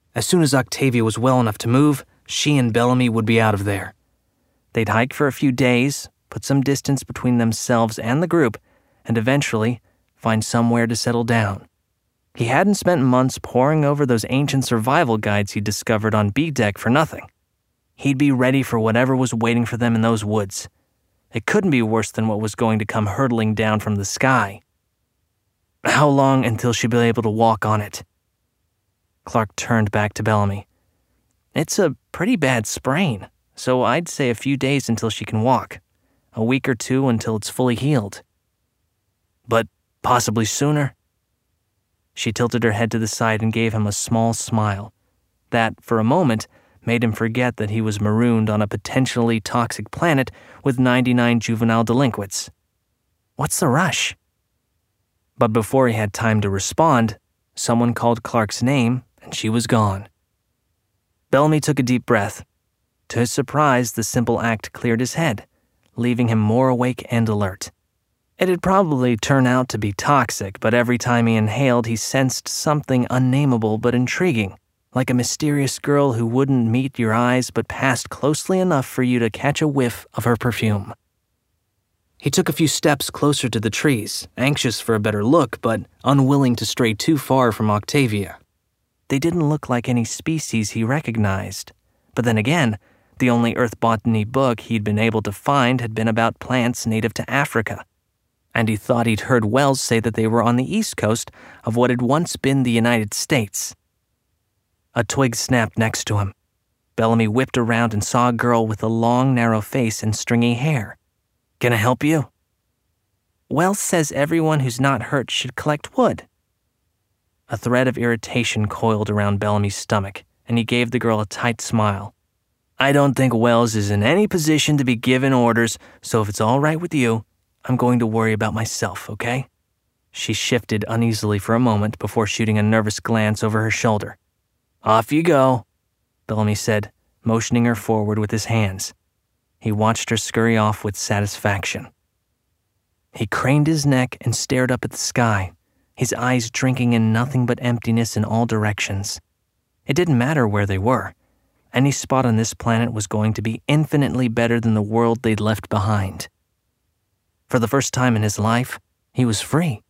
As soon as Octavia was well enough to move, she and Bellamy would be out of there. They'd hike for a few days, put some distance between themselves and the group, and eventually find somewhere to settle down. He hadn't spent months poring over those ancient survival guides he'd discovered on B-Deck for nothing. He'd be ready for whatever was waiting for them in those woods. It couldn't be worse than what was going to come hurtling down from the sky. How long until she'd be able to walk on it? Clark turned back to Bellamy. It's a pretty bad sprain, so I'd say a few days until she can walk. A week or two until it's fully healed. But possibly sooner? She tilted her head to the side and gave him a small smile. That, for a moment, made him forget that he was marooned on a potentially toxic planet with 99 juvenile delinquents. What's the rush? But before he had time to respond, someone called Clark's name, and she was gone. Bellamy took a deep breath. To his surprise, the simple act cleared his head, leaving him more awake and alert. It'd probably turn out to be toxic, but every time he inhaled, he sensed something unnameable but intriguing, like a mysterious girl who wouldn't meet your eyes but passed closely enough for you to catch a whiff of her perfume. He took a few steps closer to the trees, anxious for a better look, but unwilling to stray too far from Octavia. They didn't look like any species he recognized. But then again, the only earth botany book he'd been able to find had been about plants native to Africa. And he thought he'd heard Wells say that they were on the east coast of what had once been the United States. A twig snapped next to him. Bellamy whipped around and saw a girl with a long, narrow face and stringy hair. Can I help you? Wells says everyone who's not hurt should collect wood. A thread of irritation coiled around Bellamy's stomach, and he gave the girl a tight smile. I don't think Wells is in any position to be given orders, so if it's all right with you, I'm going to worry about myself, okay? She shifted uneasily for a moment before shooting a nervous glance over her shoulder. Off you go, Bellamy said, motioning her forward with his hands. He watched her scurry off with satisfaction. He craned his neck and stared up at the sky, his eyes drinking in nothing but emptiness in all directions. It didn't matter where they were. Any spot on this planet was going to be infinitely better than the world they'd left behind. For the first time in his life, he was free.